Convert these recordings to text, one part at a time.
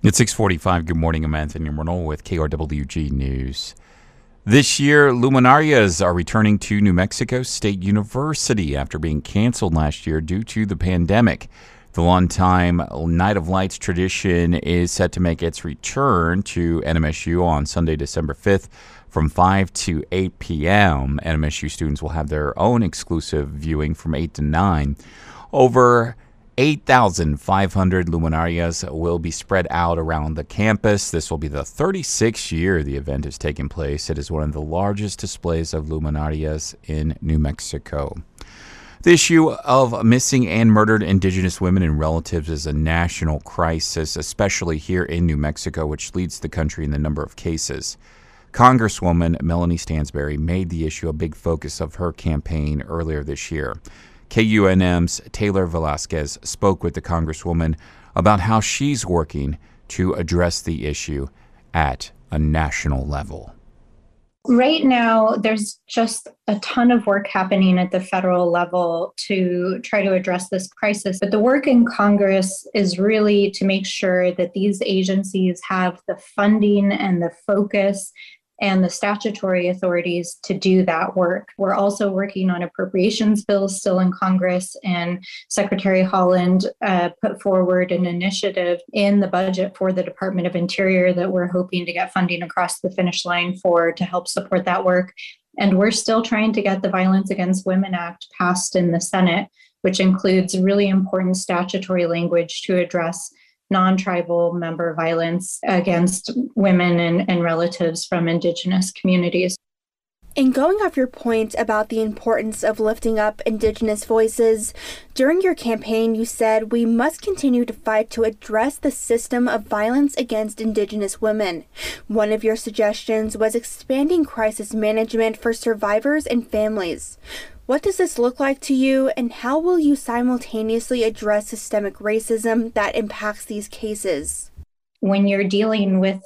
It's 6:45. Good morning. I'm Anthony Renault with KRWG News. This year, luminarias are returning to New Mexico State University after being canceled last year due to the pandemic. The longtime Night of Lights tradition is set to make its return to NMSU on Sunday, December 5th from 5 to 8 p.m. NMSU students will have their own exclusive viewing from 8 to 9. Over 8,500 luminarias will be spread out around the campus. This will be the 36th year the event is taking place. It is one of the largest displays of luminarias in New Mexico. The issue of missing and murdered Indigenous women and relatives is a national crisis, especially here in New Mexico, which leads the country in the number of cases. Congresswoman Melanie Stansbury made the issue a big focus of her campaign earlier this year. KUNM's Taylor Velasquez spoke with the Congresswoman about how she's working to address the issue at a national level. Right now, there's just a ton of work happening at the federal level to try to address this crisis. But the work in Congress is really to make sure that these agencies have the funding and the focus and the statutory authorities to do that work. We're also working on appropriations bills still in Congress, and Secretary Haaland put forward an initiative in the budget for the Department of Interior that we're hoping to get funding across the finish line for to help support that work. And we're still trying to get the Violence Against Women Act passed in the Senate, which includes really important statutory language to address non-tribal member violence against women and relatives from Indigenous communities. And going off your point about the importance of lifting up Indigenous voices, during your campaign you said we must continue to fight to address the system of violence against Indigenous women. One of your suggestions was expanding crisis management for survivors and families. What does this look like to you, and how will you simultaneously address systemic racism that impacts these cases? When you're dealing with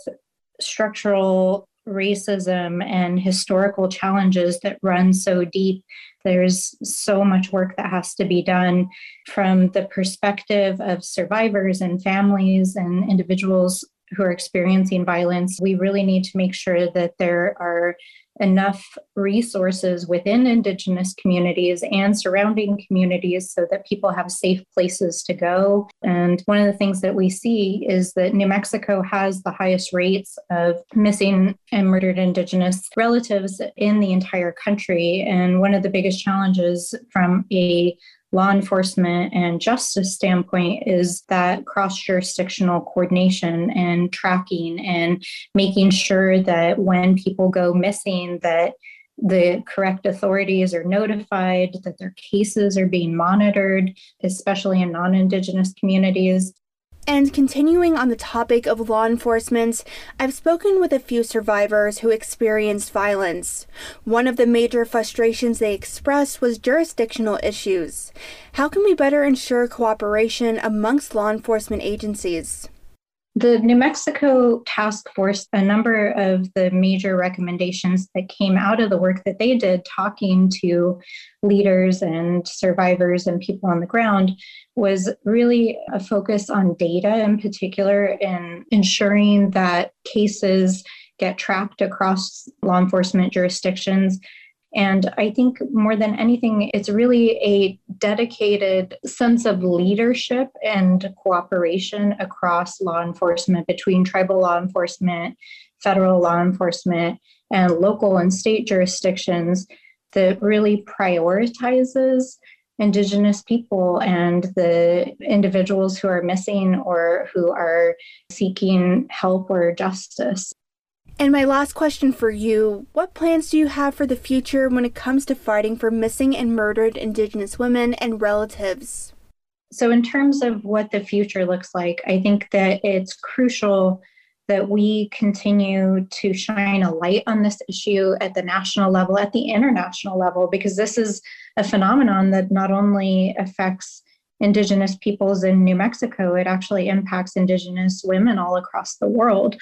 structural racism and historical challenges that run so deep, there's so much work that has to be done from the perspective of survivors and families and individuals who are experiencing violence. We really need to make sure that there are enough resources within Indigenous communities and surrounding communities so that people have safe places to go. And one of the things that we see is that New Mexico has the highest rates of missing and murdered Indigenous relatives in the entire country. And one of the biggest challenges from a law enforcement and justice standpoint is that cross-jurisdictional coordination and tracking and making sure that when people go missing, that the correct authorities are notified, that their cases are being monitored, especially in non-Indigenous communities. And continuing on the topic of law enforcement, I've spoken with a few survivors who experienced violence. One of the major frustrations they expressed was jurisdictional issues. How can we better ensure cooperation amongst law enforcement agencies? The New Mexico Task Force, a number of the major recommendations that came out of the work that they did talking to leaders and survivors and people on the ground was really a focus on data in particular and ensuring that cases get tracked across law enforcement jurisdictions. And I think more than anything, it's really a dedicated sense of leadership and cooperation across law enforcement between tribal law enforcement, federal law enforcement, and local and state jurisdictions that really prioritizes Indigenous people and the individuals who are missing or who are seeking help or justice. And my last question for you, what plans do you have for the future when it comes to fighting for missing and murdered Indigenous women and relatives? So in terms of what the future looks like, I think that it's crucial that we continue to shine a light on this issue at the national level, at the international level, because this is a phenomenon that not only affects Indigenous peoples in New Mexico, it actually impacts Indigenous women all across the world.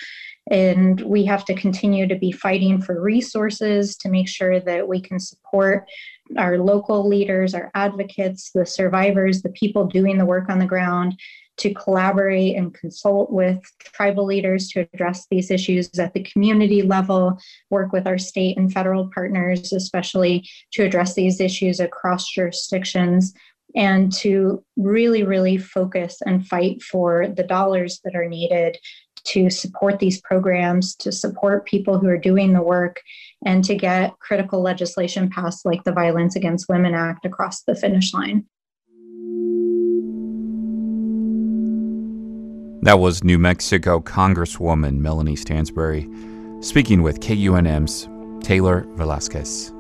And we have to continue to be fighting for resources to make sure that we can support our local leaders, our advocates, the survivors, the people doing the work on the ground, to collaborate and consult with tribal leaders to address these issues at the community level, work with our state and federal partners, especially to address these issues across jurisdictions, and to really, really focus and fight for the dollars that are needed to support these programs, to support people who are doing the work, and to get critical legislation passed like the Violence Against Women Act across the finish line. That was New Mexico Congresswoman Melanie Stansbury speaking with KUNM's Taylor Velasquez.